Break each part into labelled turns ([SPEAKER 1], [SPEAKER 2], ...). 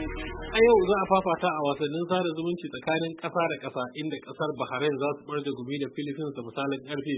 [SPEAKER 1] A yau za a fafata a wasannin sada zumunci tsakanin ƙasa da ƙasa inda ƙasar Bahrain za su ɓarje gumi da Philippines da misalin ƙarfe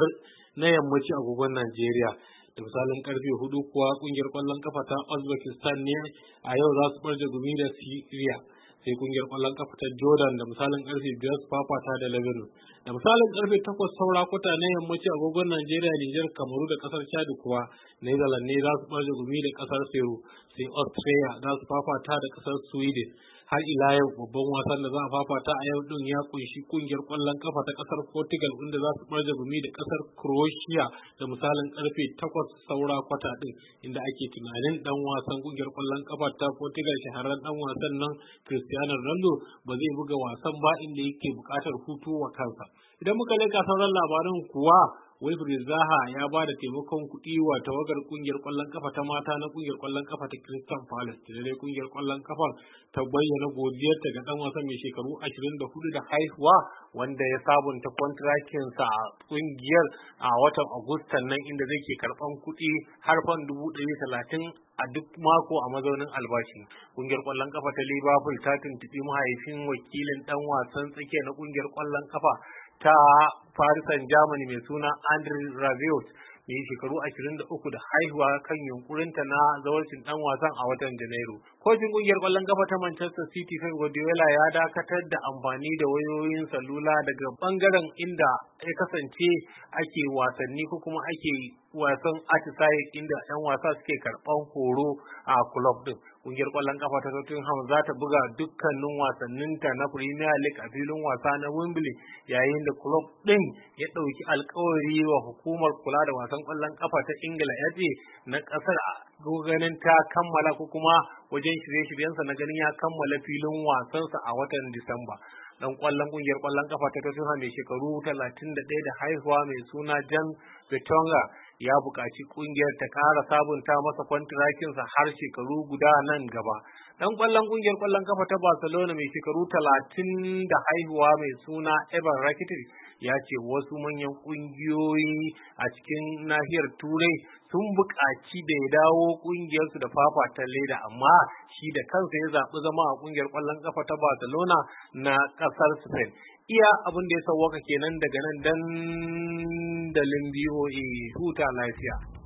[SPEAKER 1] 5 na yammaci a agogon Najeriya. Da misalin ƙarfe 4 kuwa ƙungiyar ƙwallon ƙafa ta Uzbekistan ne a yau za su ɓarje gumi da Syria. Sai ƙungiyar ƙwallon ƙafa ta Jordan da misalin ƙarfe 5 su fafata da Lebanon. Da misalin ƙarfe 8 saura kwata na yammaci a agogon Najeriya, Nijar, Kamaru da ƙasar Chad kuwa Netherlands ne za su ɓarje gumi da ƙasar Peru. Sai Australia za su fafata da ƙasar Sweden. Har ila yau babban wasan da za a fafata a yau din ya kunshi kungiyar ƙwallon kafa ta ƙasar Portugal inda za su ɓarje gumi da ƙasar Croatia da misalin ƙarfe 8 saura kwata din, inda ake tunanin dan wasan kungiyar ƙwallon kafa ta Portugal shahararren dan wasan nan Cristiano Ronaldo ba zai buga wasan ba inda yake buƙatar hutu wa kansa. Idan muka leka sauran labarin kuwa Wilfried Zaha ya ba da taimakon kuɗi wa tawagar kungiyar ƙwallon kafa ta mata na kungiyar ƙwallon kafa ta Crystal Palace. Da dai kungiyar ƙwallon kafa ta bayyana godiyarta ga dan wasan mai shekaru 24 da haihuwa wanda ya sabunta kontrakinsa a kungiyar a watan Agustan nan, inda zai ke karɓan kuɗi har fan 130 a duk mako a mazaunin albashi. Kungiyar ƙwallon kafa ta Liverpool ta tuntuɓi mahaifin wakilin dan wasan tsakiya na kungiyar ƙwallon kafa ta Paris Saint-Germain mai suna Andre Rabiot mai shekaru 23 da haihuwa kan yunkurinta na zawarcin dan wasan a watan Janairu. Kocin kungiyar ƙwallon kafa ta Manchester City Pep Guardiola ya dakatar da amfani da wayoyin salula daga bangaren inda ya kasance ake wasanni ko kuma ake wasan atisaye inda 'yan wasa suke karɓan horo a club din. Kungiyar ƙwallon kafa ta Tottenham za ta buga dukkanin wasanninta na Premier League a filin wasa na Wembley, yayin da club din ya ɗauki alkawari wa hukumar kula da wasan ƙwallon kafa ta Ingila FA na ƙasar ganin ta kammala ko kuma wajen shirye-shiryensa na ganin ya kammala filin wasansa a watan Disamba. Dan ƙwallon kungiyar ƙwallon kafa ta Tottenham mai shekaru 31 da haihuwa mai suna Jan Vertonghen ya buƙaci kungiyar ta ƙara sabunta masa kwantirakinsa har shekaru guda nan gaba. Dan ƙwallon kungiyar ƙwallon kafa ta Barcelona mai shekaru 30 da haihuwa mai suna Ivan Rakitic ya ce wasu manyan kungiyoyi a cikin nahiyar Turai sun buƙaci da ya dawo kungiyarsu da fafata leda, amma shi da kansa ya zaɓi zama a kungiyar ƙwallon kafa ta Barcelona na ƙasar Spain. Iya abin da ya sauwaka kenan daga nan dandalin BOA, huta lafiya.